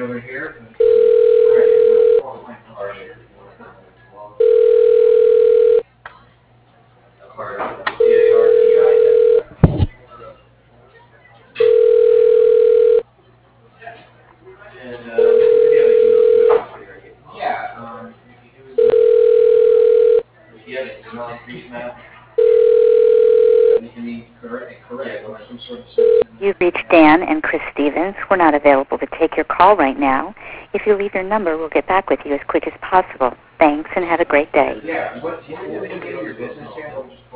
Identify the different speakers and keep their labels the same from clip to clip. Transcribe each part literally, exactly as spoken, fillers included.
Speaker 1: over here. Alright, we'll find card here. Card, C A R T I. And, uh, we have an email to it. Yeah, um, if you have an email, please, Matt. Any correct, correct, or some sort of sense.
Speaker 2: You've reached Dan and Chris Stevens. We're not available to take your call right now. If you leave your number, we'll get back with you as quick as possible. Thanks, and have a great day.
Speaker 1: Yeah, what, what is the name of your business here?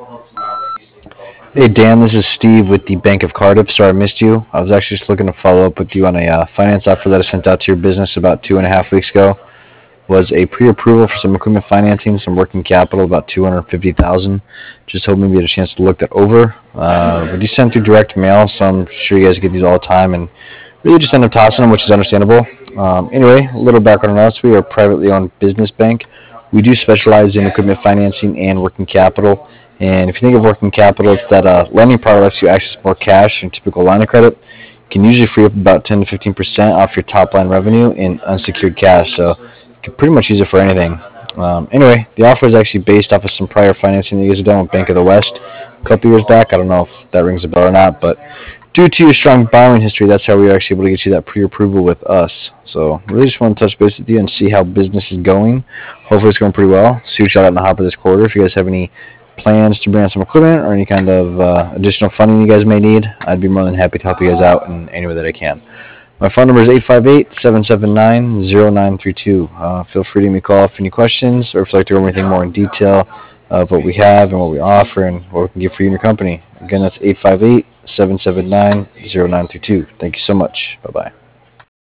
Speaker 3: Hey Dan, this is Steve with the Bank of Cardiff. Sorry I missed you. I was actually just looking to follow up with you on a uh, finance offer that I sent out to your business about two and a half weeks ago. Was a pre-approval for some equipment financing, some working capital, about two hundred fifty thousand dollars. Just hoping maybe you had a chance to look that over. Uh, we do send through direct mail, so I'm sure you guys get these all the time, and really just end up tossing them, which is understandable. Um, anyway, a little background on us. We are a privately owned business bank. We do specialize in equipment financing and working capital. And if you think of working capital, it's that uh, lending product lets you access more cash than typical line of credit. You can usually free up about ten to fifteen percent off your top line revenue in unsecured cash. So you can pretty much use it for anything. Um, anyway, the offer is actually based off of some prior financing that you guys have done with Bank of the West a couple years back. I don't know if that rings a bell or not, but due to your strong borrowing history, that's how we were actually able to get you that pre-approval with us. So really just want to touch base with you and see how business is going. Hopefully it's going pretty well. See what you got in the hopper this quarter. If you guys have any plans to bring on some equipment or any kind of uh, additional funding you guys may need, I'd be more than happy to help you guys out in any way that I can. My phone number is eight five eight, seven seven nine, zero nine three two. Uh, feel free to give me a call if any questions or if you'd like to go over anything more in detail of what we have and what we offer and what we can get for you and your company. Again, that's eight five eight, seven seven nine, zero nine three two. Thank you so much. Bye-bye.